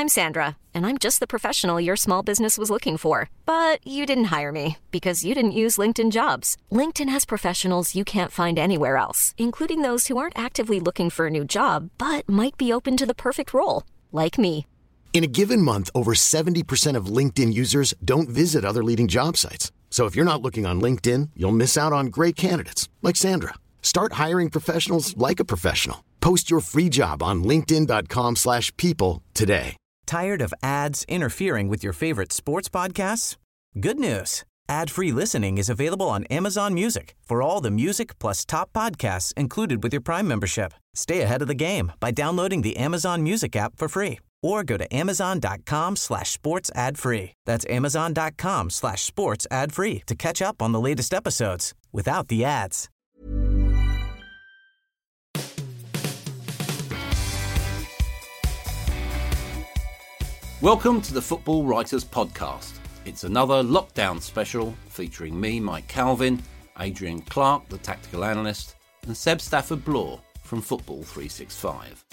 I'm Sandra, and I'm just the professional your small business was looking for. But you didn't hire me because you didn't use LinkedIn Jobs. LinkedIn has professionals you can't find anywhere else, including those who aren't actively looking for a new job, but might be open to the perfect role, like me. In a given month, over 70% of LinkedIn users don't visit other leading job sites. So if you're not looking on LinkedIn, you'll miss out on great candidates like Sandra. Start hiring professionals like a professional. Post your free job on linkedin.com/people today. Tired of ads interfering with your favorite sports podcasts? Good news. Ad-free listening is available on Amazon Music for all the music plus top podcasts included with your Prime membership. Stay ahead of the game by downloading the Amazon Music app for free or go to amazon.com/sports ad free. That's amazon.com/sports ad free to catch up on the latest episodes without the ads. Welcome to the Football Writers Podcast. It's another lockdown special featuring me, Mike Calvin, Adrian Clark, the tactical analyst, and Seb Stafford-Bloor from Football 365.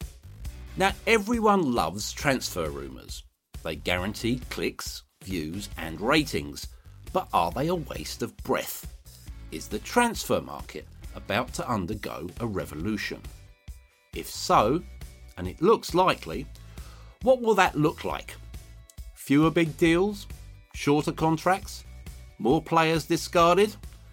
Now, everyone loves transfer rumours. They guarantee clicks, views and ratings. But are they a waste of breath? Is the transfer market about to undergo a revolution? If so, and it looks likely, what will that look like? Fewer big deals? Shorter contracts? More players discarded?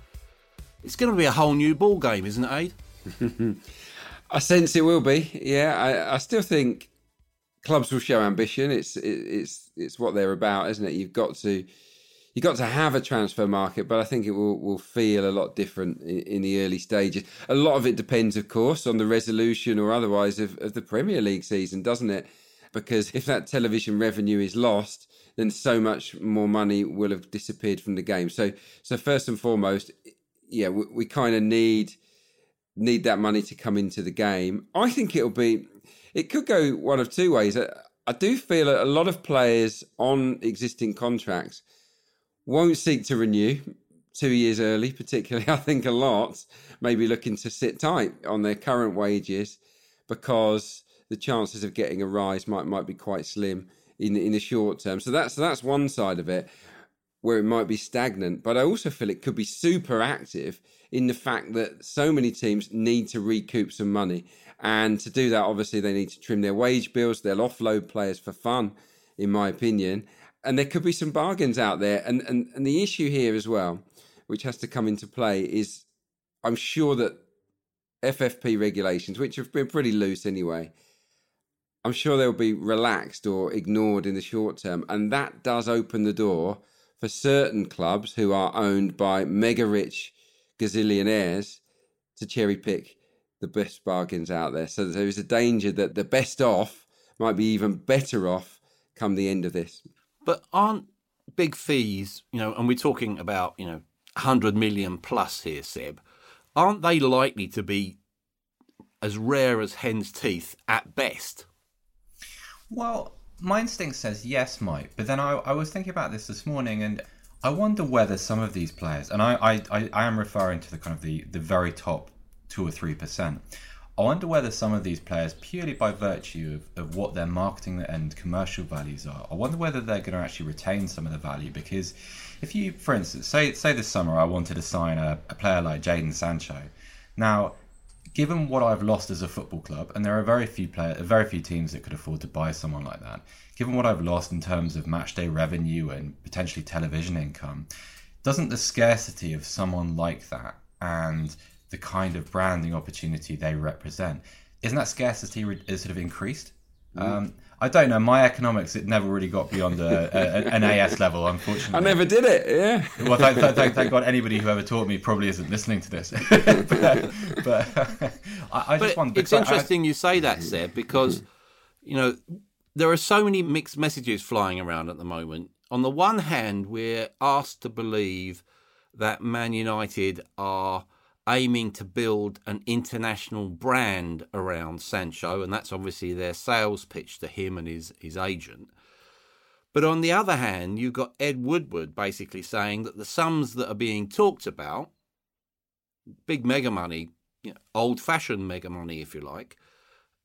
It's going to be a whole new ball game, isn't it, Aid? I sense it will be. Yeah, I still think clubs will show ambition. It's what they're about, isn't it? You've got to have a transfer market, but I think it will feel a lot different in the early stages. A lot of it depends, of course, on the resolution or otherwise of the Premier League season, doesn't it? Because if that television revenue is lost, then so much more money will have disappeared from the game. So first and foremost, yeah, we kind of need that money to come into the game. I think it could go one of two ways. I do feel a lot of players on existing contracts won't seek to renew 2 years early, particularly. I think a lot may be looking to sit tight on their current wages because the chances of getting a rise might be quite slim in the short term. So that's one side of it where it might be stagnant. But I also feel it could be super active in the fact that so many teams need to recoup some money. And to do that, obviously, they need to trim their wage bills. They'll offload players for fun, in my opinion. And there could be some bargains out there. And the issue here as well, which has to come into play, is I'm sure that FFP regulations, which have been pretty loose anyway, I'm sure they'll be relaxed or ignored in the short term. And that does open the door for certain clubs who are owned by mega-rich gazillionaires to cherry-pick the best bargains out there. So there is a danger that the best off might be even better off come the end of this. But aren't big fees, and we're talking about, 100 million plus here, Seb, aren't they likely to be as rare as hen's teeth at best? Well, my instinct says yes, Mike. But then I was thinking about this morning, and I wonder whether some of these players, and I am referring to the kind of the very top 2 or 3%. I wonder whether some of these players, purely by virtue of what their marketing and commercial values are, I wonder whether they're going to actually retain some of the value. Because if you, for instance, say this summer I wanted to sign a player like Jadon Sancho. Now, given what I've lost as a football club, and there are very few teams that could afford to buy someone like that, given what I've lost in terms of matchday revenue and potentially television income, doesn't the scarcity of someone like that and the kind of branding opportunity they represent, isn't that scarcity sort of increased? I don't know. My economics, it never really got beyond an AS level, unfortunately. I never did it, yeah. Well, thank God anybody who ever taught me probably isn't listening to this. but I just wonder... It's interesting you say that, Seb, because, there are so many mixed messages flying around at the moment. On the one hand, we're asked to believe that Man United are aiming to build an international brand around Sancho, and that's obviously their sales pitch to him and his agent. But on the other hand, you've got Ed Woodward basically saying that the sums that are being talked about, big mega money, old-fashioned mega money, if you like,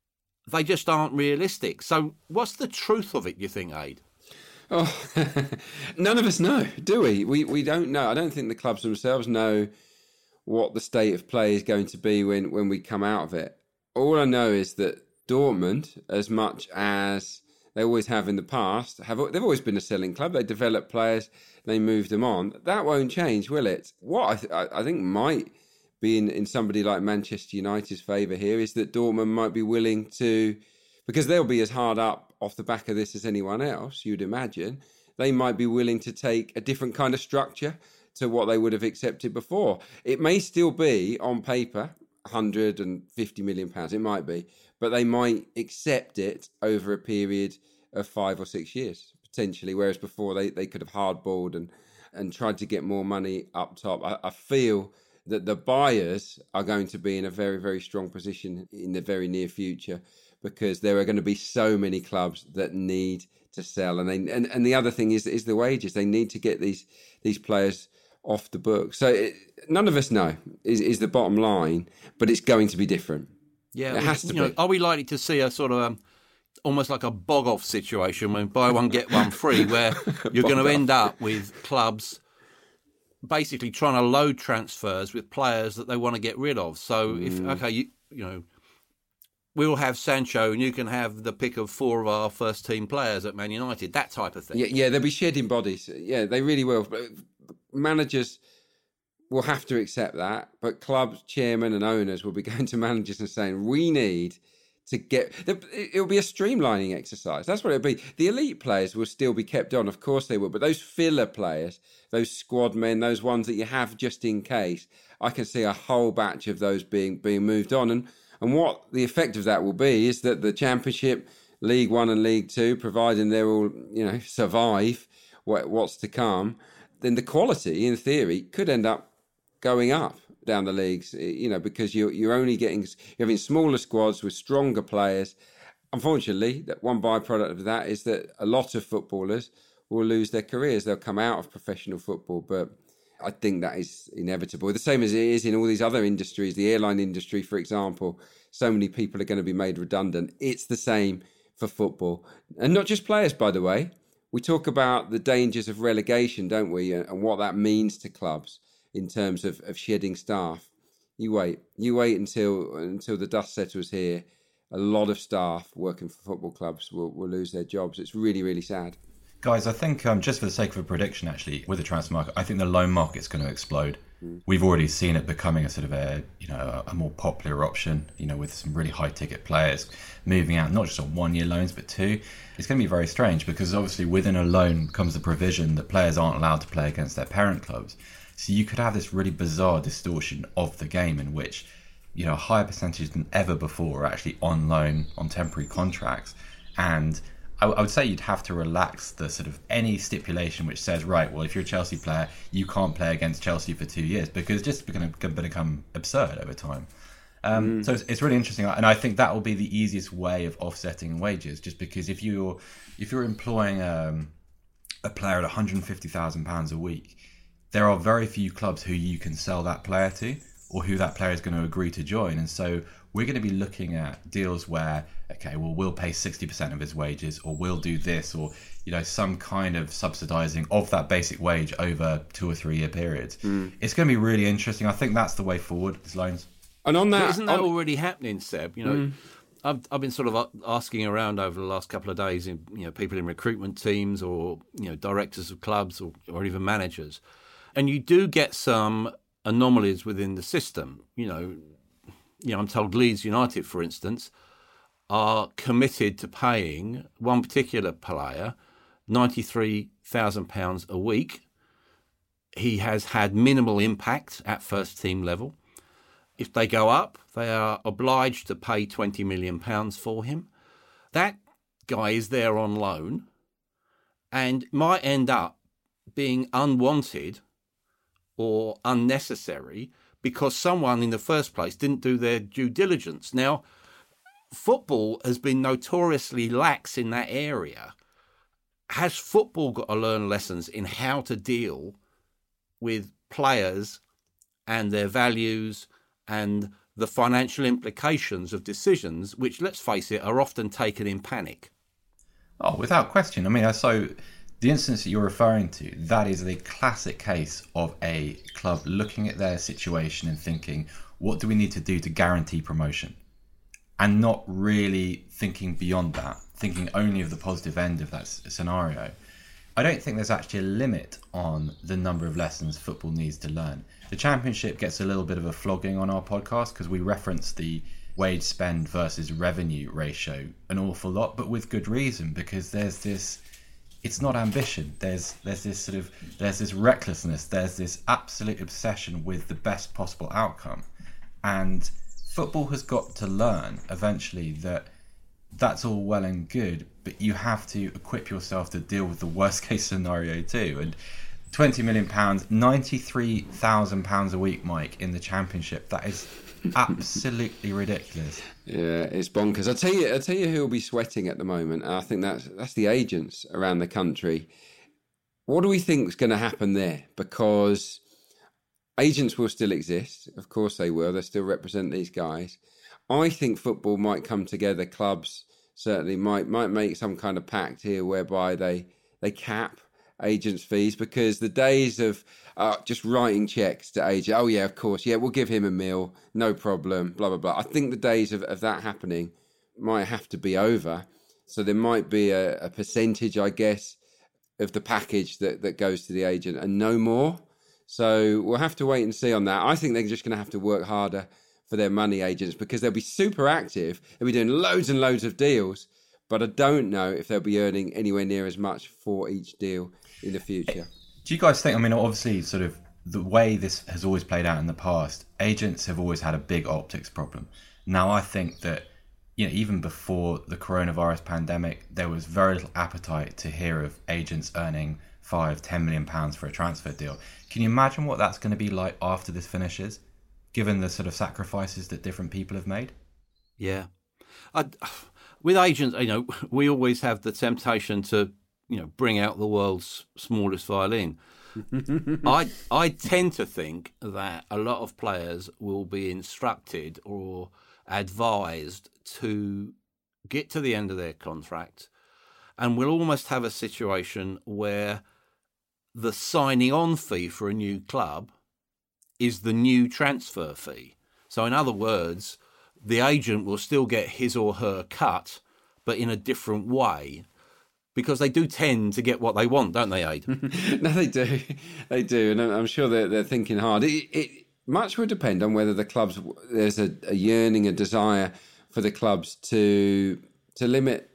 they just aren't realistic. So what's the truth of it, you think, Aid? Oh, none of us know, do we? We don't know. I don't think the clubs themselves know what the state of play is going to be when we come out of it. All I know is that Dortmund, as much as they always have in the past, they've always been a selling club. They develop players, they move them on. That won't change, will it? What I think might be in somebody like Manchester United's favour here is that Dortmund might be willing to, because they'll be as hard up off the back of this as anyone else, you'd imagine, they might be willing to take a different kind of structure to what they would have accepted before. It may still be, on paper, £150 million. It might be. But they might accept it over a period of 5 or 6 years, potentially, whereas before they could have hardballed and tried to get more money up top. I feel that the buyers are going to be in a very, very strong position in the very near future, because there are going to be so many clubs that need to sell. And the other thing is the wages. They need to get these players off the book. So none of us know is the bottom line, but it's going to be different. Yeah, it has to be. Are we likely to see a sort of almost like a bog-off situation when buy one, get one free, where you're going to end up with clubs basically trying to load transfers with players that they want to get rid of? So we'll have Sancho and you can have the pick of 4 of our first team players at Man United, that type of thing. Yeah, they'll be shedding bodies. Yeah, they really will. Managers will have to accept that, but clubs, chairmen and owners will be going to managers and saying, we need to get... It'll be a streamlining exercise. That's what it'll be. The elite players will still be kept on, of course they will, but those filler players, those squad men, those ones that you have just in case, I can see a whole batch of those being moved on. And what the effect of that will be is that the Championship, League One and League Two, providing they're all, survive what's to come, then the quality, in theory, could end up going up down the leagues, because you're having smaller squads with stronger players. Unfortunately, that one byproduct of that is that a lot of footballers will lose their careers. They'll come out of professional football, but I think that is inevitable. The same as it is in all these other industries, the airline industry, for example. So many people are going to be made redundant. It's the same for football. And not just players, by the way. We talk about the dangers of relegation, don't we? And what that means to clubs in terms of shedding staff. You wait until the dust settles here. A lot of staff working for football clubs will lose their jobs. It's really, really sad. Guys, I think just for the sake of a prediction, actually, with the transfer market, I think the loan market's going to explode. We've already seen it becoming a sort of a more popular option, with some really high ticket players moving out, not just on 1 year loans, but 2. It's going to be very strange because obviously within a loan comes the provision that players aren't allowed to play against their parent clubs. So you could have this really bizarre distortion of the game in which, a higher percentage than ever before are actually on loan on temporary contracts. And I would say you'd have to relax the sort of any stipulation which says, right, well, if you're a Chelsea player, you can't play against Chelsea for 2 years, because it's just going to become absurd over time. So it's really interesting, and I think that will be the easiest way of offsetting wages, just because if you're employing a player at £150,000 a week, there are very few clubs who you can sell that player to, or who that player is going to agree to join. And so we're going to be looking at deals where, okay, well, we'll pay 60% of his wages, or we'll do this, or, some kind of subsidising of that basic wage over 2 or 3 year periods. It's going to be really interesting. I think that's the way forward, these loans. And on that... But isn't that already happening, Seb? I've been sort of asking around over the last couple of days, people in recruitment teams or, directors of clubs or even managers. And you do get some anomalies within the system. I'm told Leeds United, for instance, are committed to paying one particular player £93,000 a week. He has had minimal impact at first team level. If they go up, they are obliged to pay £20 million for him. That guy is there on loan and might end up being unwanted or unnecessary because someone in the first place didn't do their due diligence. Now, football has been notoriously lax in that area. Has football got to learn lessons in how to deal with players and their values and the financial implications of decisions which, let's face it, are often taken in panic. Oh, without question. I mean, so the instance that you're referring to, that is the classic case of a club looking at their situation and thinking, what do we need to do to guarantee promotion? And not really thinking beyond that, thinking only of the positive end of that scenario. I don't think there's actually a limit on the number of lessons football needs to learn. The Championship gets a little bit of a flogging on our podcast because we reference the wage spend versus revenue ratio an awful lot, but with good reason, because there's this, it's not ambition. There's this recklessness. There's this absolute obsession with the best possible outcome. And football has got to learn eventually that that's all well and good, but you have to equip yourself to deal with the worst case scenario too. And £20 million, £93,000 a week, Mike, in the Championship, that is absolutely ridiculous. Yeah, it's bonkers. I'll tell you who will be sweating at the moment. I think that's the agents around the country. What do we think is going to happen there? Because agents will still exist. Of course they will. They still represent these guys. I think football might come together. Clubs certainly might make some kind of pact here whereby they cap agents' fees, because the days of just writing checks to agents, oh yeah, of course, yeah, we'll give him $1 million, no problem, blah, blah, blah. I think the days of that happening might have to be over. So there might be a percentage, I guess, of the package that goes to the agent and no more. So we'll have to wait and see on that. I think they're just going to have to work harder for their money, agents, because they'll be super active. They'll be doing loads and loads of deals, but I don't know if they'll be earning anywhere near as much for each deal in the future. Do you guys think, I mean, obviously, sort of the way this has always played out in the past, agents have always had a big optics problem. Now, I think that, you know, even before the coronavirus pandemic, there was very little appetite to hear of agents earning £5-10 million for a transfer deal. Can you imagine what that's going to be like after this finishes, given the sort of sacrifices that different people have made? Yeah. With agents, you know, we always have the temptation to, you know, bring out the world's smallest violin. I tend to think that a lot of players will be instructed or advised to get to the end of their contract, and we'll almost have a situation where the signing on fee for a new club is the new transfer fee. So in other words, the agent will still get his or her cut, but in a different way, because they do tend to get what they want, don't they, Aid? No, they do. They do. And I'm sure they're thinking hard. It much would depend on whether the clubs, there's a yearning, a desire for the clubs to limit,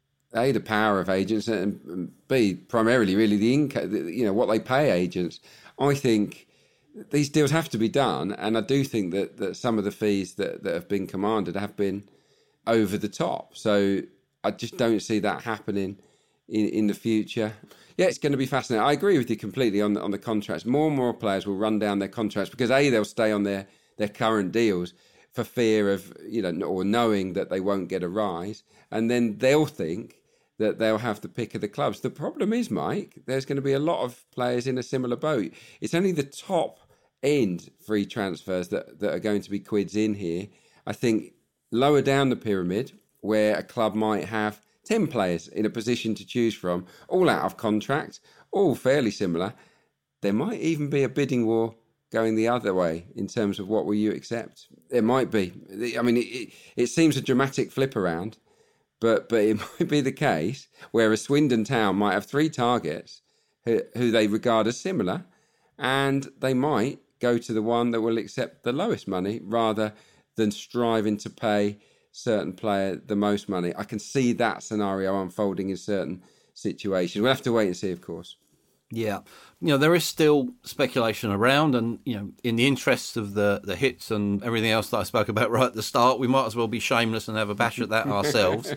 A, the power of agents, and B, primarily really the income, you know, what they pay agents. I think these deals have to be done, and I do think that some of the fees that have been commanded have been over the top. So I just don't see that happening in the future. Yeah, it's going to be fascinating. I agree with you completely on the contracts. More and more players will run down their contracts because A, they'll stay on their current deals for fear of, you know, or knowing that they won't get a rise, and then they'll think that they'll have the pick of the clubs. The problem is, Mike, there's going to be a lot of players in a similar boat. It's only the top end free transfers that are going to be quids in here. I think lower down the pyramid, where a club might have 10 players in a position to choose from, all out of contract, all fairly similar, there might even be a bidding war going the other way in terms of what will you accept. There might be. I mean, it seems a dramatic flip around, but it might be the case where a Swindon Town might have 3 targets who they regard as similar, and they might go to the one that will accept the lowest money rather than striving to pay certain player the most money. I can see that scenario unfolding in certain situations. We'll have to wait and see, of course. Yeah. You know, there is still speculation around, and, you know, in the interests of the hits and everything else that I spoke about right at the start, we might as well be shameless and have a bash at that ourselves.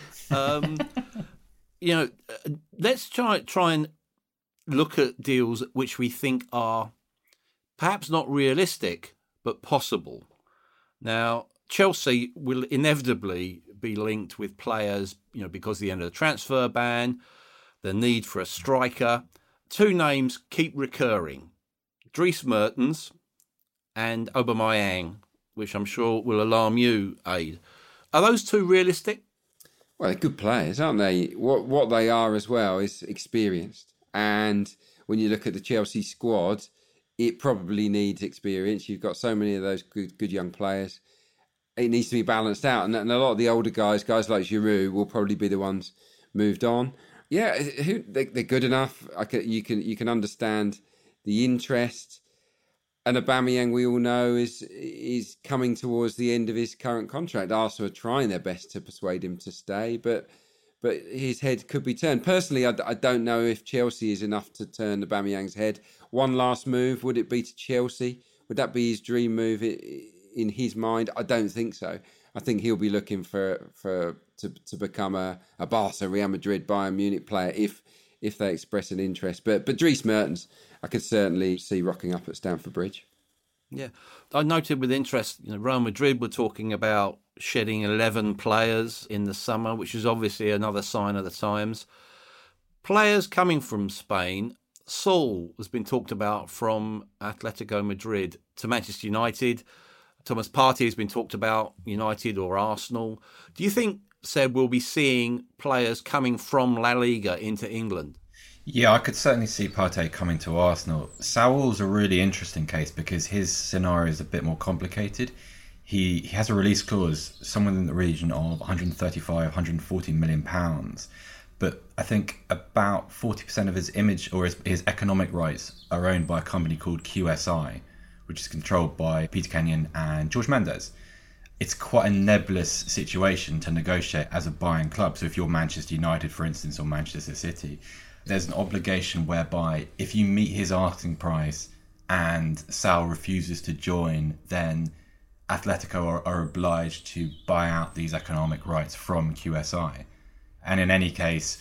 You know, let's try and look at deals which we think are perhaps not realistic, but possible. Now, Chelsea will inevitably be linked with players, you know, because of the end of the transfer ban, the need for a striker. 2 names keep recurring: Dries Mertens and Aubameyang. which I'm sure will alarm you, Aid. Are those two realistic? Well, they're good players, aren't they? What they are as well is experienced. And when you look at the Chelsea squad, it probably needs experience. You've got so many of those good young players. It needs to be balanced out. And a lot of the older guys like Giroud, will probably be the ones moved on. Yeah, they're good enough. You can understand the interest. And Aubameyang, we all know, is coming towards the end of his current contract. Arsenal are trying their best to persuade him to stay, but his head could be turned. Personally, I don't know if Chelsea is enough to turn Aubameyang's head. One last move, would it be to Chelsea? Would that be his dream move in his mind? I don't think so. I think he'll be looking to become a Barca, Real Madrid, Bayern Munich player if they express an interest. But Dries Mertens, I could certainly see rocking up at Stamford Bridge. Yeah. I noted with interest, Real Madrid were talking about shedding 11 players in the summer, which is obviously another sign of the times. Players coming from Spain, Saul has been talked about from Atletico Madrid to Manchester United. Thomas Partey has been talked about United or Arsenal. Do you think, Seb, we'll be seeing players coming from La Liga into England? Yeah, I could certainly see Partey coming to Arsenal. Saul's a really interesting case because his scenario is a bit more complicated. He has a release clause somewhere in the region of 135, 140 million pounds. But I think about 40% of his image or his economic rights are owned by a company called QSI, which is controlled by Peter Kenyon and George Mendes. It's quite a nebulous situation to negotiate as a buying club. So if you're Manchester United, for instance, or Manchester City, there's an obligation whereby if you meet his asking price and Saul refuses to join, then Atletico are obliged to buy out these economic rights from QSI. And in any case,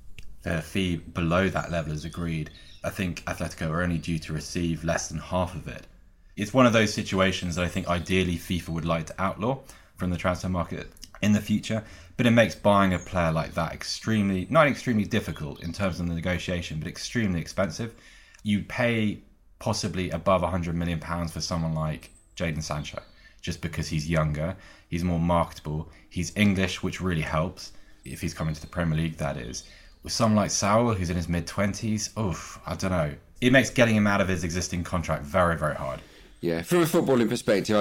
the fee below that level is agreed. I think Atletico are only due to receive less than half of it. It's one of those situations that I think ideally FIFA would like to outlaw from the transfer market in the future, but it makes buying a player like that not extremely difficult in terms of the negotiation, but extremely expensive. You pay possibly above £100 million for someone like Jadon Sancho, just because he's younger, he's more marketable, he's English, which really helps, if he's coming to the Premier League, that is. With someone like Saul, who's in his mid-20s, I don't know. It makes getting him out of his existing contract very, very hard. Yeah, from a footballing perspective,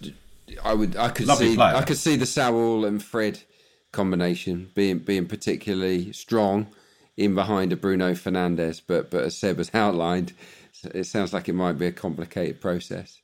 I could see the Saul and Fred combination being particularly strong in behind a Bruno Fernandes, but as Seb has outlined, it sounds like it might be a complicated process.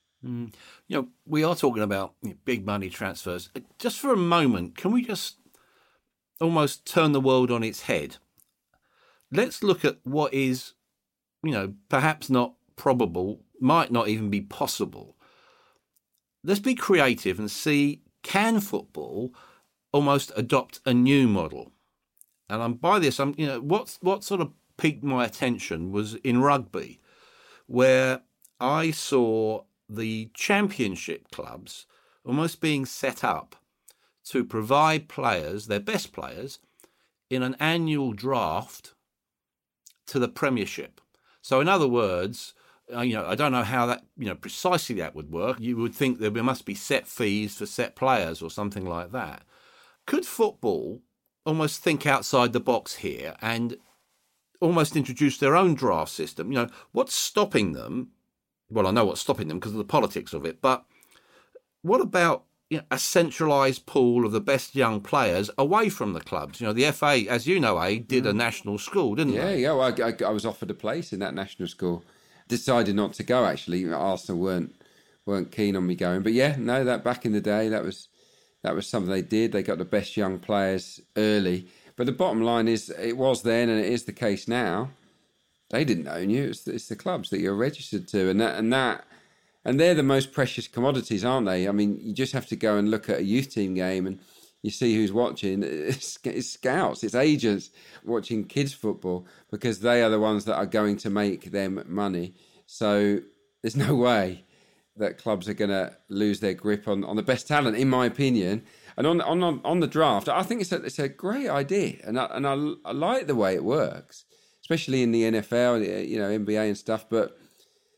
We are talking about big money transfers. Just for a moment, can we just almost turn the world on its head? Let's look at what is, perhaps not probable, might not even be possible. Let's be creative and see, can football almost adopt a new model? And by this, what sort of piqued my attention was in rugby, where I saw the championship clubs almost being set up to provide players, their best players, in an annual draft to the Premiership. So in other words, I don't know how that, precisely that would work. You would think there must be set fees for set players or something like that. Could football almost think outside the box here and almost introduce their own draft system? What's stopping them? Well, I know what's stopping them because of the politics of it, but what about a centralised pool of the best young players away from the clubs? The FA, as you know, did a national school, didn't they? Yeah, well, I was offered a place in that national school. Decided not to go, actually. Arsenal weren't keen on me going. But that back in the day, that was something they did. They got the best young players early. But the bottom line is, it was then and it is the case now. They didn't own you. It's the clubs that you're registered to. And they're the most precious commodities, aren't they? I mean, you just have to go and look at a youth team game and you see who's watching. It's scouts, it's agents watching kids football because they are the ones that are going to make them money. So there's no way that clubs are going to lose their grip on the best talent, in my opinion. And on the draft, I think it's a great idea, and I like the way it works, especially in the NFL, NBA and stuff. But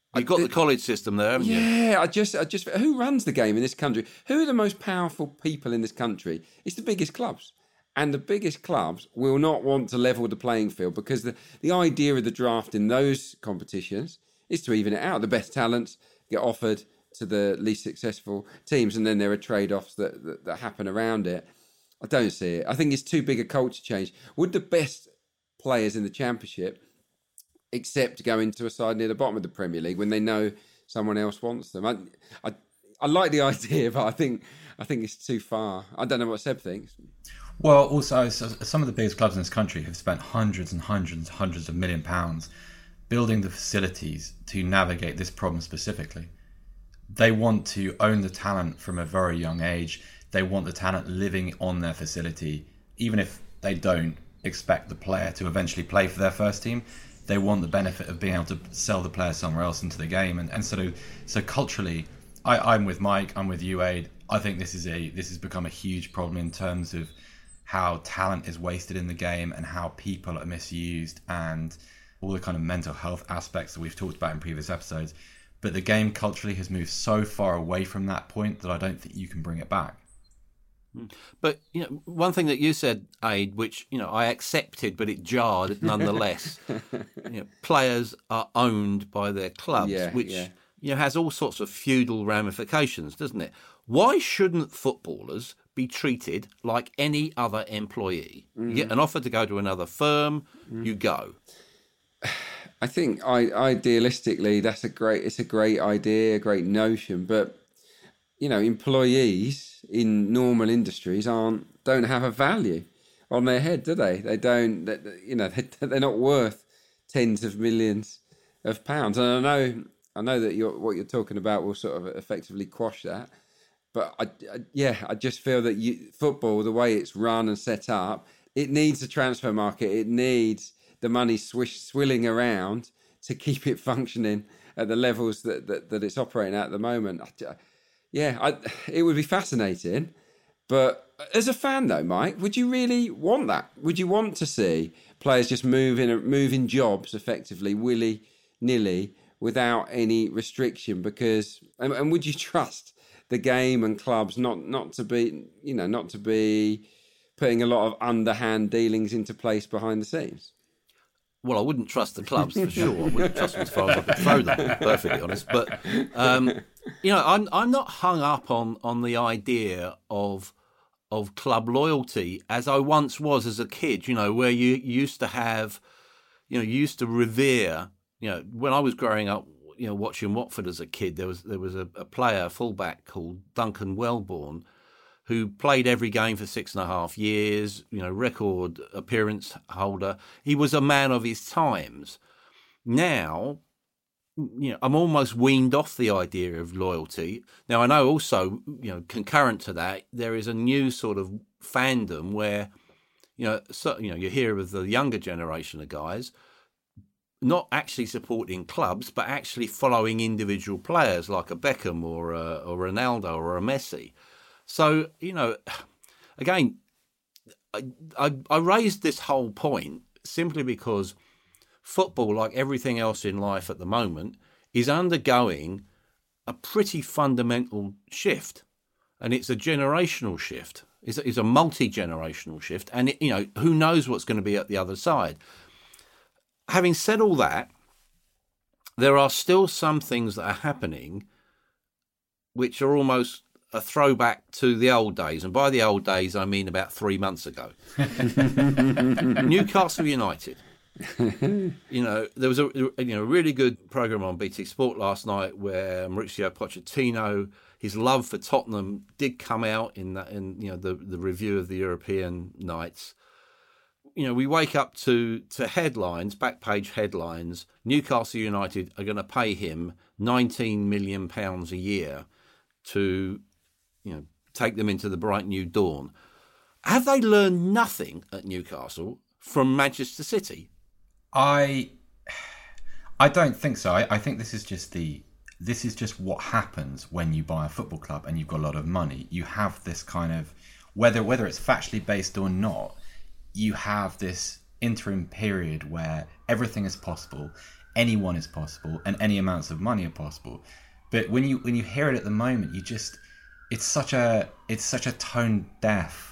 You've got the college system there, haven't you? Yeah, I just who runs the game in this country? Who are the most powerful people in this country? It's the biggest clubs. And the biggest clubs will not want to level the playing field, because the idea of the draft in those competitions is to even it out. The best talents get offered to the least successful teams, and then there are trade-offs that happen around it. I don't see it. I think it's too big a culture change. Would the best players in the Championship accept going to a side near the bottom of the Premier League when they know someone else wants them? I like the idea, but I think it's too far. I don't know what Seb thinks. Well, also, some of the biggest clubs in this country have spent hundreds and hundreds and hundreds of £1 million building the facilities to navigate this problem specifically. They want to own the talent from a very young age. They want the talent living on their facility. Even if they don't expect the player to eventually play for their first team, they want the benefit of being able to sell the player somewhere else into the game. And so culturally, I'm with Mike, I'm with you, Aid. I think this has become a huge problem in terms of how talent is wasted in the game and how people are misused and all the kind of mental health aspects that we've talked about in previous episodes. But the game culturally has moved so far away from that point that I don't think you can bring it back. But, one thing that you said, Aid, which, I accepted, but it jarred nonetheless. Players are owned by their clubs, which has all sorts of feudal ramifications, doesn't it? Why shouldn't footballers be treated like any other employee? You get an offer to go to another firm, you go. I think idealistically, it's a great idea, a great notion, but employees in normal industries don't have a value on their head, do they? They don't. They're not worth tens of millions of pounds. And I know that what you're talking about will sort of effectively quash that. But I just feel that football, the way it's run and set up, it needs a transfer market. It needs the money swilling around to keep it functioning at the levels that it's operating at the moment. It would be fascinating. But as a fan, though, Mike, would you really want that? Would you want to see players just move in jobs effectively, willy-nilly, without any restriction? Because and would you trust the game and clubs not to be putting a lot of underhand dealings into place behind the scenes? Well, I wouldn't trust the clubs for sure. I wouldn't trust them as far as I could throw them, to be perfectly honest. But I'm not hung up on the idea of club loyalty as I once was as a kid. Where you used to have, you used to revere. When I was growing up, watching Watford as a kid, there was a player, a fullback called Duncan Wellborn, who played every game for 6.5 years, record appearance holder. He was a man of his times. Now, I'm almost weaned off the idea of loyalty. Now, I know also, concurrent to that, there is a new sort of fandom where, you hear of the younger generation of guys not actually supporting clubs, but actually following individual players like a Beckham or a Ronaldo or a Messi. So, again, I raised this whole point simply because football, like everything else in life at the moment, is undergoing a pretty fundamental shift. And it's a generational shift. It's a multi-generational shift. And, who knows what's going to be at the other side. Having said all that, there are still some things that are happening which are almost a throwback to the old days. And by the old days, I mean about 3 months ago. Newcastle United. There was a really good programme on BT Sport last night where Mauricio Pochettino, his love for Tottenham did come out in the review of the European nights. We wake up to headlines, back page headlines. Newcastle United are going to pay him £19 million a year to, take them into the bright new dawn. Have they learned nothing at Newcastle from Manchester City? I don't think so. I think this is just what happens when you buy a football club and you've got a lot of money. You have this kind of, whether it's factually based or not, you have this interim period where everything is possible. anyone is possible and any amounts of money are possible. But when you hear it at the moment, it's such a tone deaf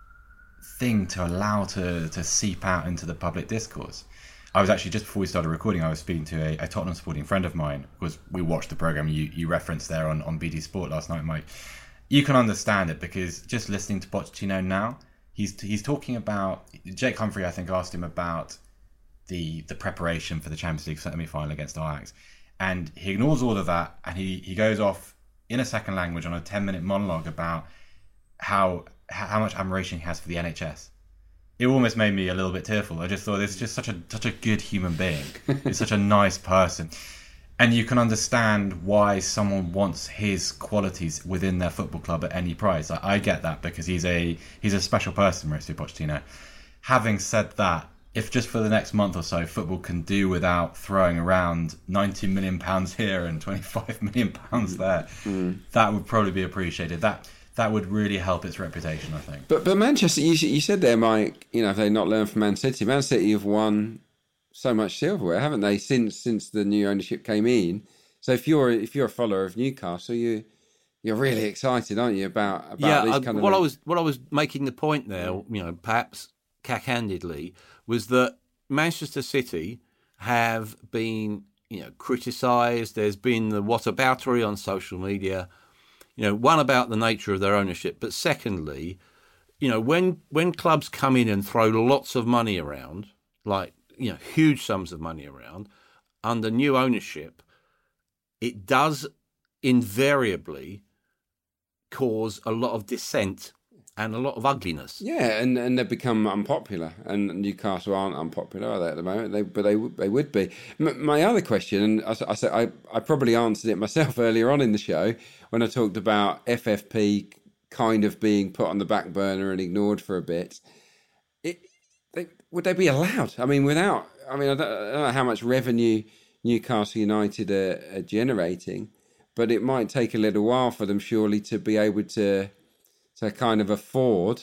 thing to allow to seep out into the public discourse. I was actually, just before we started recording, I was speaking to a Tottenham supporting friend of mine, because we watched the programme you referenced there on BT Sport last night, Mike. You can understand it, because just listening to Pochettino now, he's talking about, Jake Humphrey, I think, asked him about the preparation for the Champions League semi-final against Ajax, and he ignores all of that, and he goes off in a second language on a 10-minute monologue about how much admiration he has for the NHS. It almost made me a little bit tearful. I just thought, this is just such a good human being. He's such a nice person. And you can understand why someone wants his qualities within their football club at any price. I get that, because he's a special person, Mauricio Pochettino. Having said that, if just for the next month or so football can do without throwing around £90 million here and £25 million there, that would probably be appreciated. That would really help its reputation, I think. But Manchester, you said there, Mike, if they not learn from Man City, Man City have won so much silverware, haven't they, since the new ownership came in? So if you're a follower of Newcastle, you're really excited, aren't you, about these kind of things? What I was making the point there, perhaps cack-handedly, was that Manchester City have been criticised. There's been the whataboutery on social media. One, about the nature of their ownership, but secondly, when clubs come in and throw lots of money around, like huge sums of money around, under new ownership, it does invariably cause a lot of dissent and a lot of ugliness. Yeah, and they become unpopular, and Newcastle aren't unpopular, are they, at the moment? But they would be. My other question, and I probably answered it myself earlier on in the show when I talked about FFP kind of being put on the back burner and ignored for a bit. Would they be allowed? I don't know how much revenue Newcastle United are generating, but it might take a little while for them, surely, to be able to kind of afford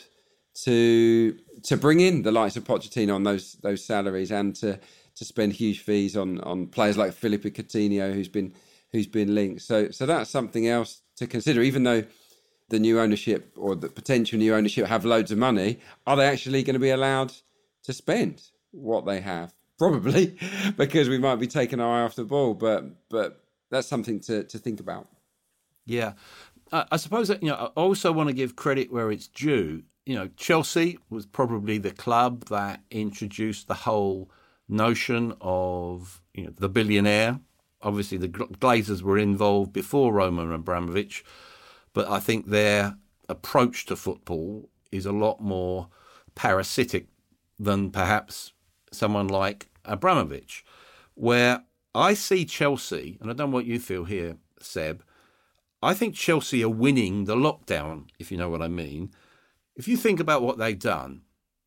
to bring in the likes of Pochettino on those salaries, and to spend huge fees on players like Philippe Coutinho, who's been linked. So that's something else to consider. Even though the new ownership or the potential new ownership have loads of money, are they actually going to be allowed to spend what they have? Probably, because we might be taking our eye off the ball. But that's something to think about. Yeah. I suppose that, I also want to give credit where it's due. Chelsea was probably the club that introduced the whole notion of, the billionaire. Obviously, the Glazers were involved before Roman Abramovich, but I think their approach to football is a lot more parasitic than perhaps someone like Abramovich, where I see Chelsea, and I don't know what you feel here, Seb, I think Chelsea are winning the lockdown, if you know what I mean. If you think about what they've done,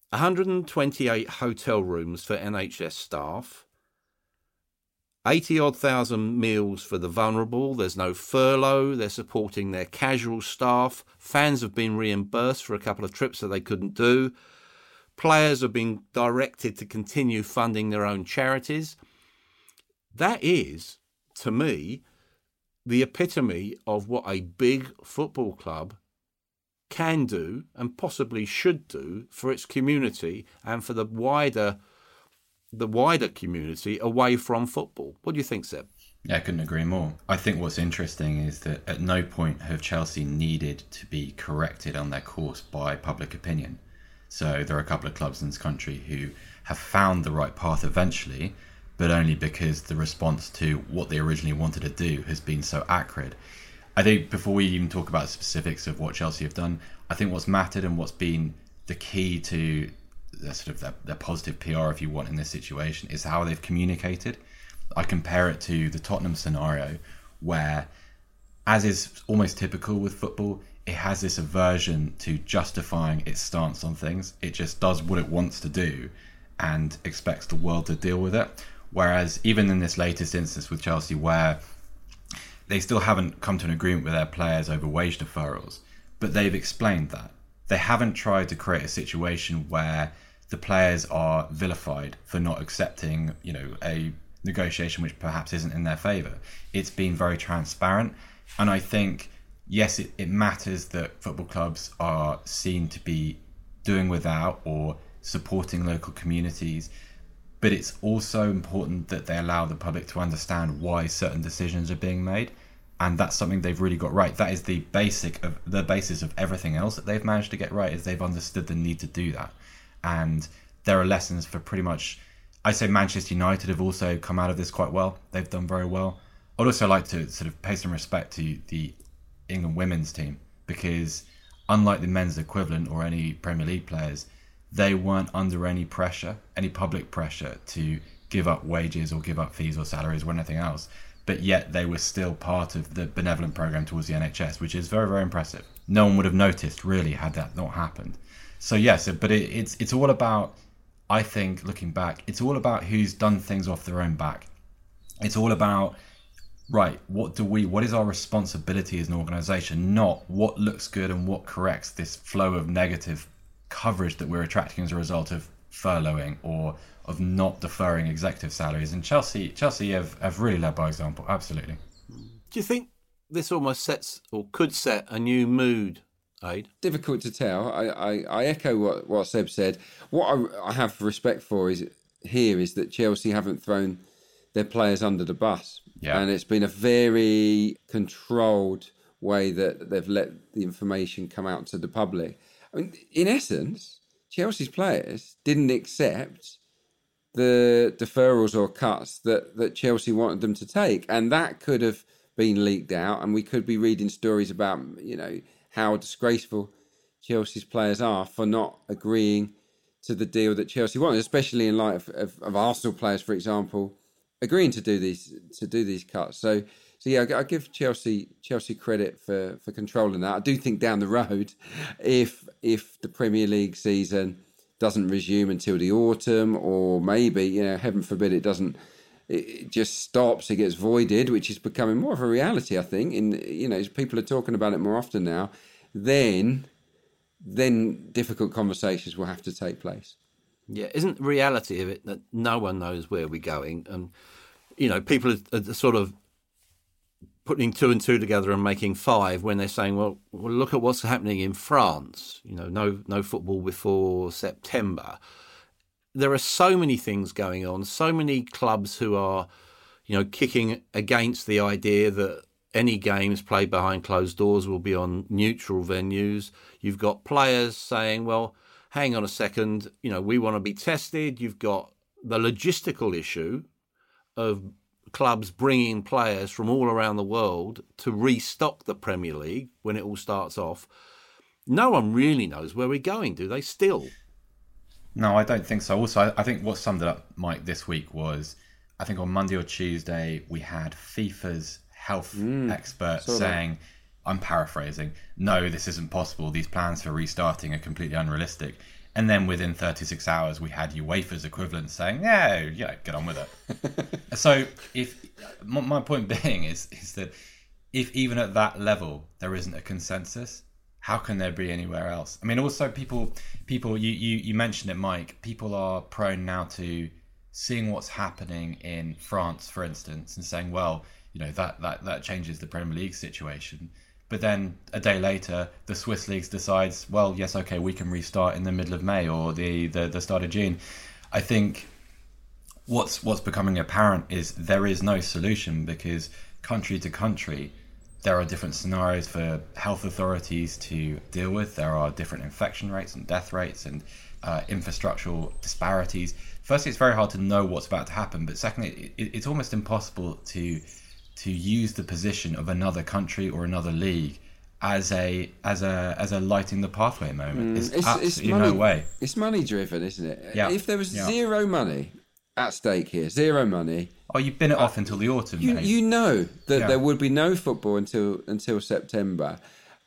128 hotel rooms for NHS staff, 80-odd thousand meals for the vulnerable, there's no furlough, they're supporting their casual staff, fans have been reimbursed for a couple of trips that they couldn't do, players have been directed to continue funding their own charities. That is, to me, the epitome of what a big football club can do and possibly should do for its community and for the wider community away from football. What do you think, Seb? Yeah, I couldn't agree more. I think what's interesting is that at no point have Chelsea needed to be corrected on their course by public opinion. So there are a couple of clubs in this country who have found the right path eventually, but only because the response to what they originally wanted to do has been so acrid. I think before we even talk about specifics of what Chelsea have done, I think what's mattered and what's been the key to their positive PR, if you want, in this situation is how they've communicated. I compare it to the Tottenham scenario where, as is almost typical with football, it has this aversion to justifying its stance on things. It just does what it wants to do and expects the world to deal with it. Whereas even in this latest instance with Chelsea, where they still haven't come to an agreement with their players over wage deferrals, but they've explained that. They haven't tried to create a situation where the players are vilified for not accepting, a negotiation which perhaps isn't in their favour. It's been very transparent, and I think, yes, it matters that football clubs are seen to be doing without or supporting local communities, but it's also important that they allow the public to understand why certain decisions are being made, and that's something they've really got right. That is the basis of everything else that they've managed to get right, is they've understood the need to do that. And there are lessons for pretty much, I say Manchester United have also come out of this quite well. They've done very well. I'd also like to sort of pay some respect to the England women's team, because unlike the men's equivalent or any Premier League players, they weren't under any pressure, any public pressure to give up wages or give up fees or salaries or anything else. But yet they were still part of the benevolent programme towards the NHS, which is very, very impressive. No one would have noticed, really, had that not happened. So yes, but it's all about, I think, looking back, it's all about who's done things off their own back. It's all about, right, what is our responsibility as an organisation, not what looks good and what corrects this flow of negative coverage that we're attracting as a result of furloughing or of not deferring executive salaries. And Chelsea have really led by example, absolutely. Do you think this almost sets or could set a new mood, Aid? Difficult to tell. I echo what Seb said. What I have respect for is that Chelsea haven't thrown their players under the bus. Yeah. And it's been a very controlled way that they've let the information come out to the public. I mean, in essence, Chelsea's players didn't accept the deferrals or cuts that Chelsea wanted them to take. And that could have been leaked out, and we could be reading stories about, how disgraceful Chelsea's players are for not agreeing to the deal that Chelsea wanted, especially in light of Arsenal players, for example, agreeing to do these cuts. So yeah, I give Chelsea credit for controlling that. I do think down the road, if the Premier League season doesn't resume until the autumn, or maybe, heaven forbid it just stops, it gets voided, which is becoming more of a reality, I think, as people are talking about it more often now, then difficult conversations will have to take place. Yeah, isn't the reality of it that no one knows where we're going? And, people are sort of putting two and two together and making five when they're saying, well, look at what's happening in France. No football before September. There are so many things going on, so many clubs who are, kicking against the idea that any games played behind closed doors will be on neutral venues. You've got players saying, well, hang on a second, we want to be tested. You've got the logistical issue of clubs bringing players from all around the world to restock the Premier League when it all starts off. No one really knows where we're going, do they still? No, I don't think so. Also, I think what summed it up, Mike, this week was, I think on Monday or Tuesday, we had FIFA's health expert saying, I'm paraphrasing, no, this isn't possible. These plans for restarting are completely unrealistic. And then within 36 hours, we had UEFA's equivalent saying, no, get on with it. So my point being is that if even at that level, there isn't a consensus, how can there be anywhere else? I mean, also people, you mentioned it, Mike, people are prone now to seeing what's happening in France, for instance, and saying, well, that changes the Premier League situation. But then a day later, the Swiss leagues decides, well, yes, okay, we can restart in the middle of May or the start of June. I think what's becoming apparent is there is no solution, because country to country, there are different scenarios for health authorities to deal with. There are different infection rates and death rates and infrastructural disparities. Firstly, it's very hard to know what's about to happen. But secondly, it's almost impossible to use the position of another country or another league as a lighting the pathway moment. There's absolutely no way. It's money driven, isn't it? Yeah. If there was zero money at stake here, zero money. Oh, you've been it off until the autumn. You know that there would be no football until September.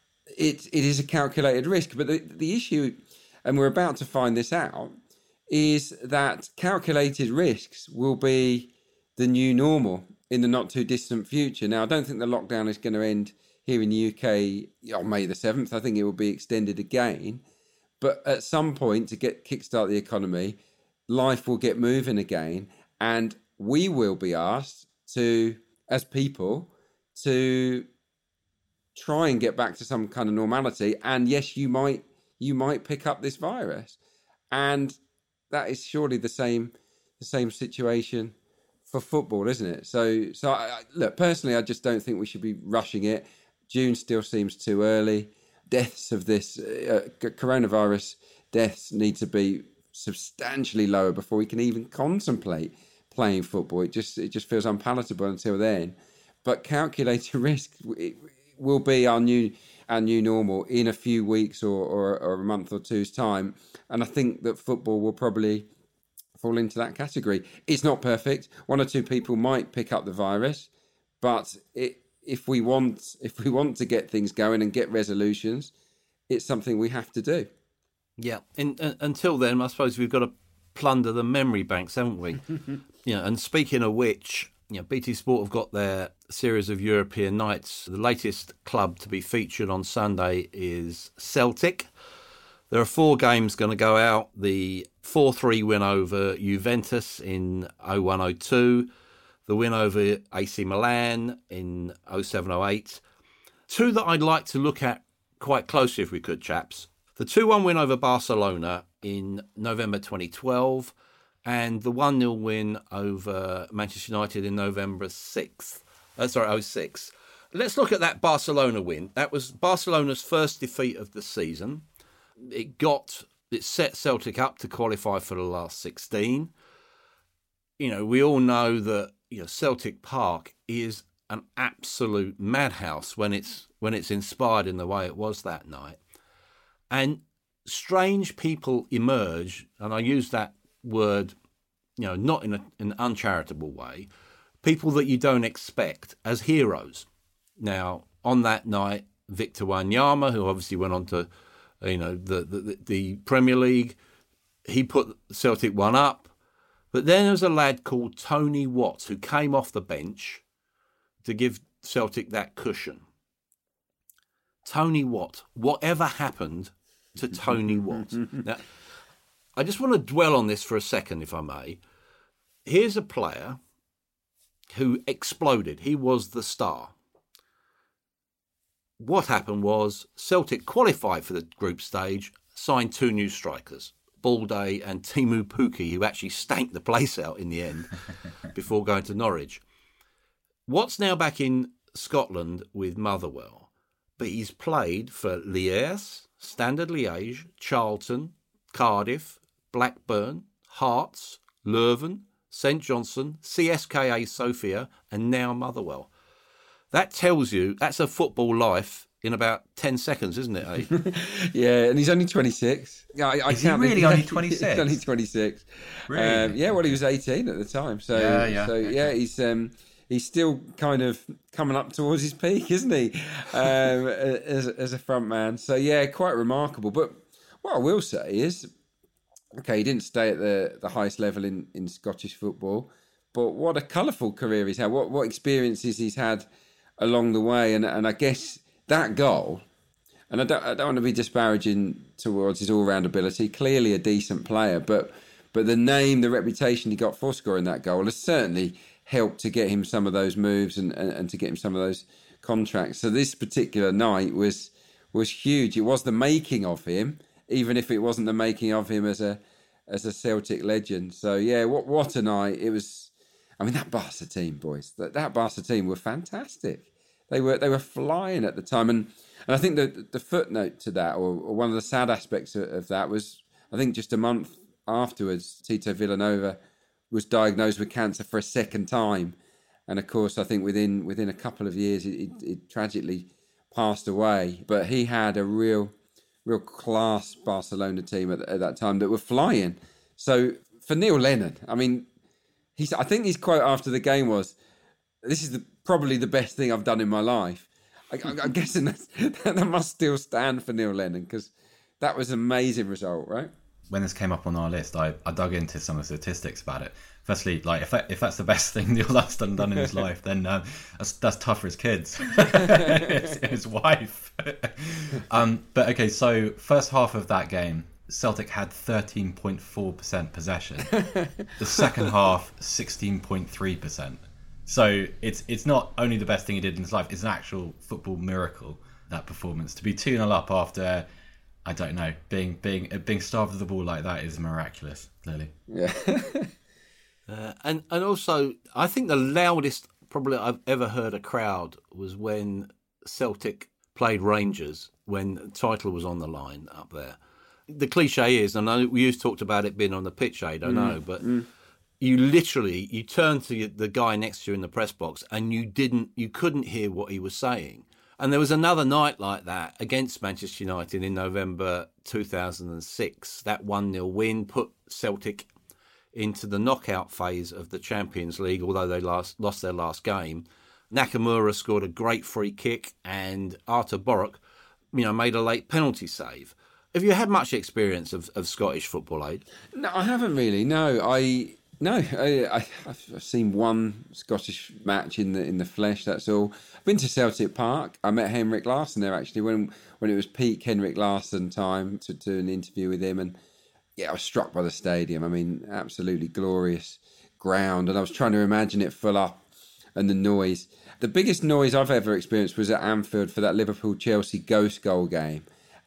It is a calculated risk, but the issue, and we're about to find this out, is that calculated risks will be the new normal in the not too distant future. Now, I don't think the lockdown is going to end here in the UK on May the 7th. I think it will be extended again. But at some point, to kickstart the economy, life will get moving again. And we will be asked to, as people, to try and get back to some kind of normality. And yes, you might pick up this virus, and that is surely the same situation for football, isn't it? So look, personally, I just don't think we should be rushing it. June still seems too early. Deaths of this coronavirus deaths need to be substantially lower before we can even contemplate playing football. It just feels unpalatable until then. But calculated risk will be our new normal in a few weeks or a month or two's time. And I think that football will probably fall into that category. It's not perfect. One or two people might pick up the virus, but if we want to get things going and get resolutions, it's something we have to do. Yeah. Until then, I suppose we've got to plunder the memory banks, haven't we? And speaking of which, BT Sport have got their series of European nights. The latest club to be featured on Sunday is Celtic. There are 4 games going to go out. The 4-3 win over Juventus in 01-02. The win over AC Milan in 07-08. 2 that I'd like to look at quite closely if we could, chaps. The 2-1 win over Barcelona in November 2012 and the 1-0 win over Manchester United in November 06. Let's look at that Barcelona win. That was Barcelona's first defeat of the season. It set Celtic up to qualify for the last 16. We all know that Celtic Park is an absolute madhouse when it's inspired in the way it was that night. And strange people emerge, and I use that word, not in an uncharitable way, people that you don't expect as heroes. Now, on that night, Victor Wanyama, who obviously went on to, the Premier League, he put Celtic 1 up. But then there was a lad called Tony Watts who came off the bench to give Celtic that cushion. Tony Watt, whatever happened to Tony Watt? Now, I just want to dwell on this for a second, if I may. Here's a player who exploded. He was the star. What happened was Celtic qualified for the group stage, signed 2 new strikers, Balde and Timu Pukki, who actually stanked the place out in the end before going to Norwich. Watt's now back in Scotland with Motherwell, but he's played for Lierse, Standard Liège, Charlton, Cardiff, Blackburn, Hearts, Leuven, St Johnstone, CSKA Sofia, and now Motherwell. That tells you that's a football life in about 10 seconds, isn't it, eh? Yeah, and he's only 26. Yeah, Is he really only 26? He's only 26. Really? Well, he was 18 at the time. So, he's still kind of coming up towards his peak, isn't he? As a front man. So, yeah, quite remarkable. But what I will say is, okay, he didn't stay at the highest level in Scottish football, but what a colourful career he's had. What experiences he's had along the way. And I guess that goal, and I don't want to be disparaging towards his all-round ability, clearly a decent player, but the name, the reputation he got for scoring that goal has certainly helped to get him some of those moves and to get him some of those contracts. So this particular night was huge. It was the making of him, even if it wasn't the making of him as a Celtic legend. So yeah, what a night. It was. I mean, that Barca team, boys, that Barca team were fantastic. They were flying at the time. And I think the footnote to that, or one of the sad aspects of that was, I think just a month afterwards, Tito Vilanova was diagnosed with cancer for a second time. And of course, I think within a couple of years, it tragically passed away. But he had a real class Barcelona team at that time that were flying. So for Neil Lennon, I mean, I think his quote after the game was, "This is probably the best thing I've done in my life." I'm guessing that must still stand for Neil Lennon, because that was an amazing result, right? When this came up on our list, I dug into some of the statistics about it. Firstly, like if that's the best thing Neil has done in his life, then that's tough for his kids, his wife. But okay, so first half of that game, Celtic had 13.4% possession. The second half, 16.3%. So it's not only the best thing he did in his life, it's an actual football miracle, that performance. To be 2-0 up after, I don't know, being starved of the ball like that is miraculous, clearly. Yeah. And also, I think the loudest probably I've ever heard a crowd was when Celtic played Rangers, when the title was on the line up there. The cliche is, and I know we talked about it being on the pitch, I don't know, but you turned to the guy next to you in the press box and you couldn't hear what he was saying. And there was another night like that against Manchester United in November 2006. That 1-0 win put Celtic into the knockout phase of the Champions League, although they lost their last game. Nakamura scored a great free kick and Artur Boruc, made a late penalty save. Have you had much experience of Scottish football, Aid? No, I haven't really. No, I've seen one Scottish match in the flesh. That's all. I've been to Celtic Park. I met Henrik Larsson there actually when it was peak Henrik Larsson time to do an interview with him, and I was struck by the stadium. I mean, absolutely glorious ground, and I was trying to imagine it full up and the noise. The biggest noise I've ever experienced was at Anfield for that Liverpool-Chelsea ghost goal game.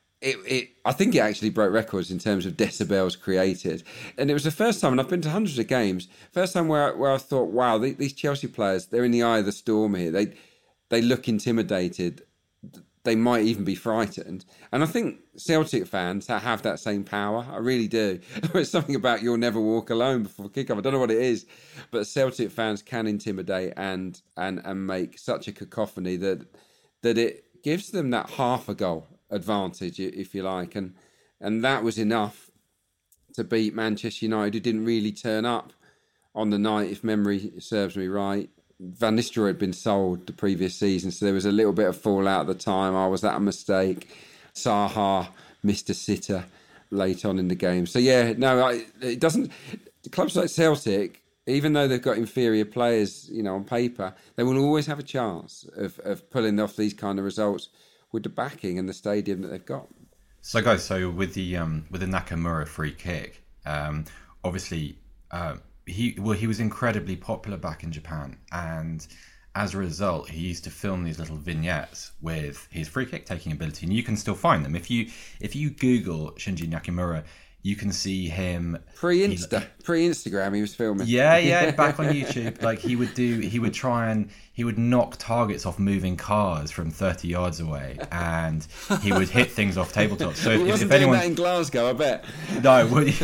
I think it actually broke records in terms of decibels created. And it was the first time, and I've been to hundreds of games, first time where I thought, wow, these Chelsea players, they're in the eye of the storm here. They look intimidated. They might even be frightened. And I think Celtic fans have that same power. I really do. There's something about you'll never walk alone before kickoff. I don't know what it is, but Celtic fans can intimidate and make such a cacophony that it gives them that half a goal advantage, if you like, and that was enough to beat Manchester United, who didn't really turn up on the night, if memory serves me right. Van Nistelrooy had been sold the previous season, so there was a little bit of fallout at the time. Was that a mistake? Zaha missed a sitter late on in the game. So it doesn't. Clubs like Celtic, even though they've got inferior players, on paper, they will always have a chance of pulling off these kind of results with the backing and the stadium that they've got. So guys, with the Nakamura free kick, obviously he was incredibly popular back in Japan, and as a result, he used to film these little vignettes with his free kick taking ability, and you can still find them if you Google Shinji Nakamura. You can see him pre-Instagram. He was filming. Yeah, back on YouTube. Like he would knock targets off moving cars from 30 yards away, and he would hit things off tabletops. So if anyone that in Glasgow, I bet. No,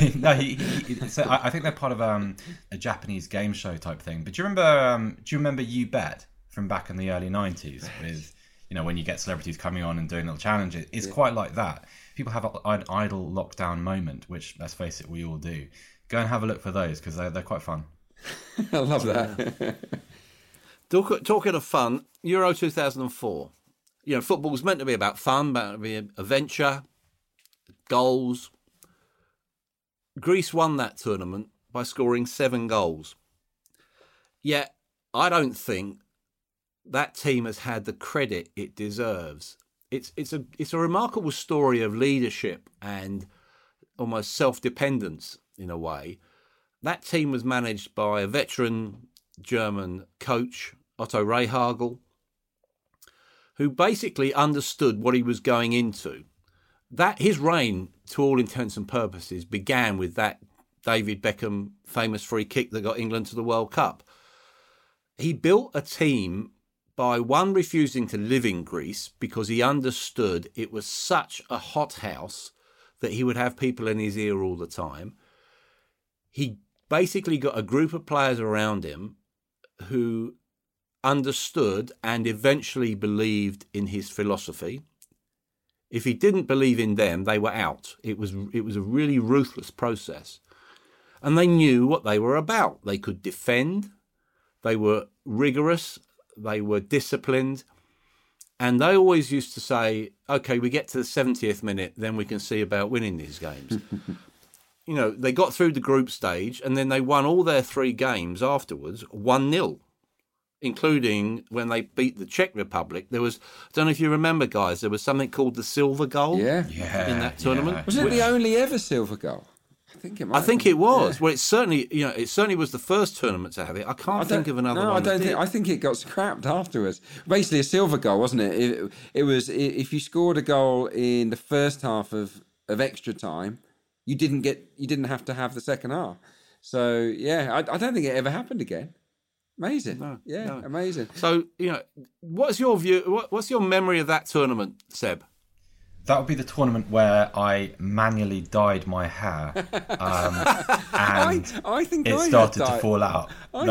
so I think they're part of a Japanese game show type thing. But do you remember You Bet from back in the early 90s with when you get celebrities coming on and doing little challenges? It's quite like that. People have an idle lockdown moment, which, let's face it, we all do. Go and have a look for those, because they're quite fun. I love that. Talking of fun, Euro 2004. Football was meant to be about fun, meant to be adventure, goals. Greece won that tournament by scoring 7 goals. Yet, I don't think that team has had the credit it deserves. It's a remarkable story of leadership and almost self-dependence in a way. That team was managed by a veteran German coach, Otto Rehhagel, who basically understood what he was going into. That his reign, to all intents and purposes, began with that David Beckham famous free kick that got England to the World Cup. He built a team by refusing to live in Greece because he understood it was such a hothouse that he would have people in his ear all the time. He basically got a group of players around him who understood and eventually believed in his philosophy. If he didn't believe in them, they were out. It was a really ruthless process. And they knew what they were about. They could defend. They were rigorous. They were disciplined, and they always used to say, okay, we get to the 70th minute, then we can see about winning these games. They got through the group stage, and then they won all their 3 games afterwards 1-0. including when they beat the Czech Republic. There was, I don't know if you remember, guys, there was something called the silver goal in that tournament. Yeah. Was it the only ever silver goal? I think it might. I think it was. Yeah. Well, it certainly was the first tournament to have it. I can't think of another one. No, I don't think. I think it got scrapped afterwards. Basically, a silver goal, wasn't it? It was if you scored a goal in the first half of extra time, you didn't have to have the second half. So yeah, I don't think it ever happened again. Amazing. No. Amazing. So what's your view? What's your memory of that tournament, Seb? That would be the tournament where I manually dyed my hair, and I think it started to fall out.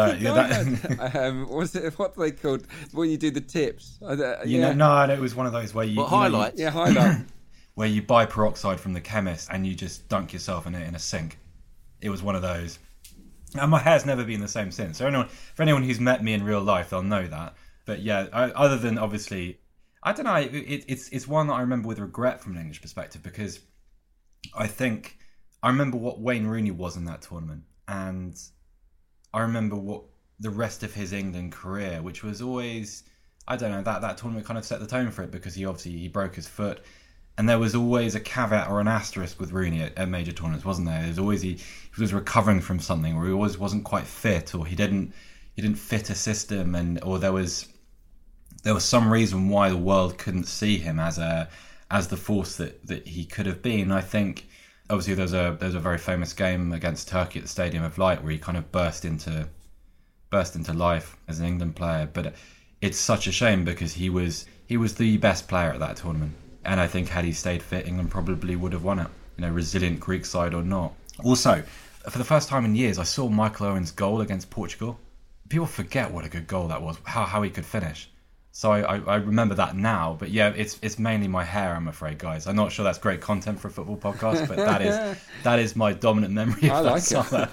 Was it what they called when you do the tips? No, it was one of those where you highlights. Highlight. Where you buy peroxide from the chemist and you just dunk yourself in it in a sink. It was one of those, and my hair's never been the same since. So for anyone who's met me in real life, they'll know that. But yeah, other than obviously. I don't know. It's one that I remember with regret from an English perspective, because I remember what Wayne Rooney was in that tournament, and I remember what the rest of his England career, which was always, I don't know, that tournament kind of set the tone for it, because he broke his foot, and there was always a caveat or an asterisk with Rooney at major tournaments, wasn't there? There's always he was recovering from something, or he always wasn't quite fit, or he didn't fit a system, or there was some reason why the world couldn't see him as the force that he could have been. I think obviously there's a very famous game against Turkey at the Stadium of Light where he kind of burst into life as an England player. But it's such a shame, because he was the best player at that tournament, and I think had he stayed fit, England probably would have won it. Resilient Greek side or not. Also, for the first time in years, I saw Michael Owen's goal against Portugal. People forget what a good goal that was, how he could finish. So I remember that now, but yeah, it's mainly my hair, I'm afraid, guys. I'm not sure that's great content for a football podcast, but that is my dominant memory of that summer.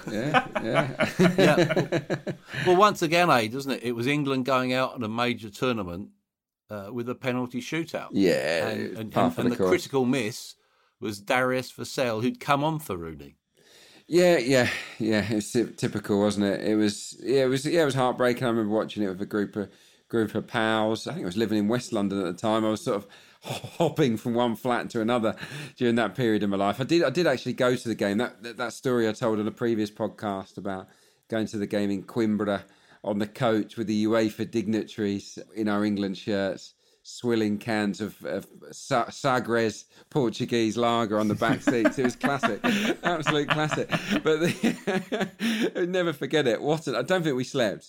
Yeah. Well, once again, doesn't it? It was England going out on a major tournament with a penalty shootout. Yeah, and the critical miss was Darius Vassell, who'd come on for Rooney. Yeah. It was typical, wasn't it? It was heartbreaking. I remember watching it with a group of pals. I think I was living in West London at the time. I was sort of hopping from one flat to another during that period in my life. I did actually go to the game. That story I told on a previous podcast about going to the game in Coimbra on the coach with the UEFA dignitaries in our England shirts, swilling cans of Sagres Portuguese lager on the back seats. It was classic, absolute classic. But I'd never forget it. I don't think we slept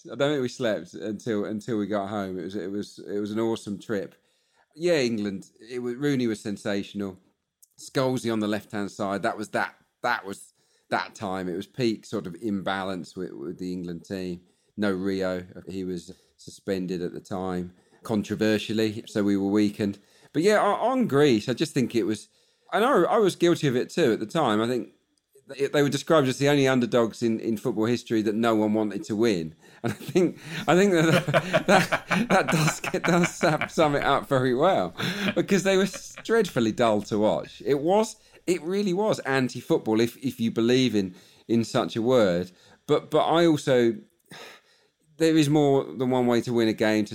until we got home. It was an awesome trip. Yeah, England. Rooney was sensational. Scholesy on the left hand side. That was that time. It was peak sort of imbalance with the England team. No Rio. He was suspended at the time, controversially, so we were weakened. But yeah, on Greece, I just think it was, and I was guilty of it too at the time. I think they were described as the only underdogs in football history that no one wanted to win, and I think that does sum it up very well, because they were dreadfully dull to watch. It really was anti-football, if you believe in such a word. But I also, there is more than one way to win a game,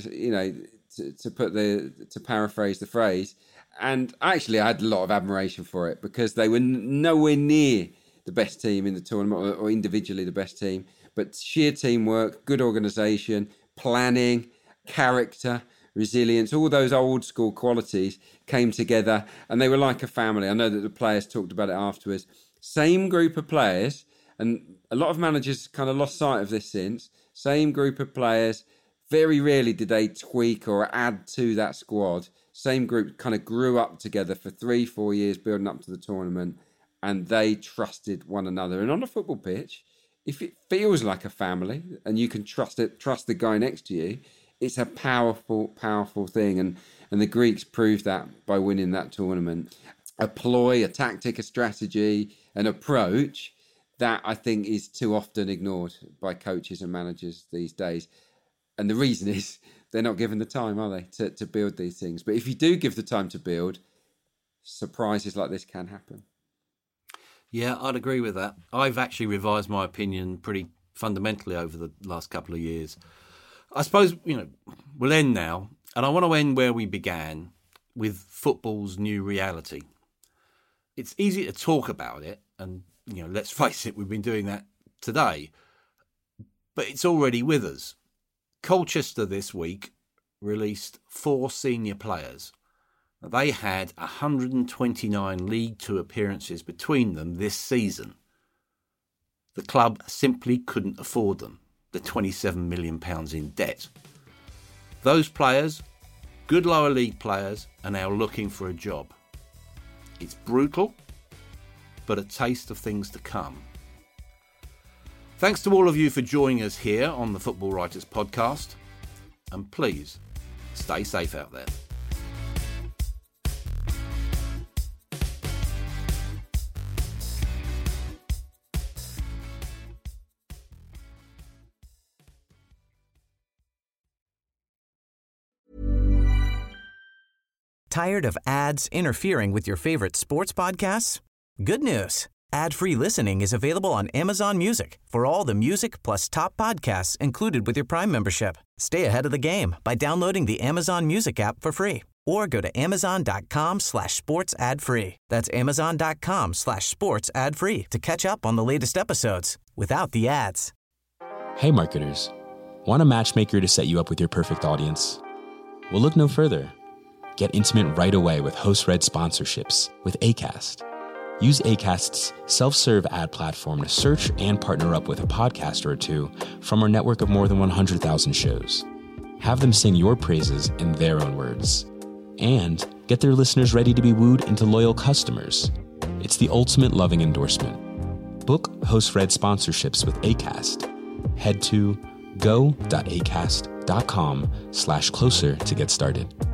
to paraphrase the phrase. And actually I had a lot of admiration for it, because they were nowhere near the best team in the tournament, or individually the best team, but sheer teamwork, good organisation, planning, character, resilience, all those old school qualities came together, and they were like a family. I know that the players talked about it afterwards. Same group of players, and a lot of managers kind of lost sight of this since. Same group of players. Very rarely did they tweak or add to that squad. Same group kind of grew up together for 3-4 years building up to the tournament, and they trusted one another. And on a football pitch, if it feels like a family and you can trust the guy next to you, it's a powerful, powerful thing. And the Greeks proved that by winning that tournament. A ploy, a tactic, a strategy, an approach that I think is too often ignored by coaches and managers these days. And the reason is they're not given the time, are they, to build these things. But if you do give the time to build, surprises like this can happen. Yeah, I'd agree with that. I've actually revised my opinion pretty fundamentally over the last couple of years. I suppose, we'll end now. And I want to end where we began, with football's new reality. It's easy to talk about it. And, let's face it, we've been doing that today. But it's already with us. Colchester this week released 4 senior players. They had 129 League Two appearances between them this season. The club simply couldn't afford them. The £27 million in debt. Those players, good lower league players, are now looking for a job. It's brutal, but a taste of things to come. Thanks to all of you for joining us here on the Football Writers Podcast. And please, stay safe out there. Tired of ads interfering with your favorite sports podcasts? Good news. Ad-free listening is available on Amazon Music for all the music plus top podcasts included with your Prime membership. Stay ahead of the game by downloading the Amazon Music app for free or go to amazon.com/sports ad free. That's amazon.com/sports ad free to catch up on the latest episodes without the ads. Hey marketers, want a matchmaker to set you up with your perfect audience? Well, look no further. Get intimate right away with host-read sponsorships with Acast. Use Acast's self-serve ad platform to search and partner up with a podcaster or two from our network of more than 100,000 shows. Have them sing your praises in their own words. And get their listeners ready to be wooed into loyal customers. It's the ultimate loving endorsement. Book host-read sponsorships with Acast. Head to go.acast.com/closer to get started.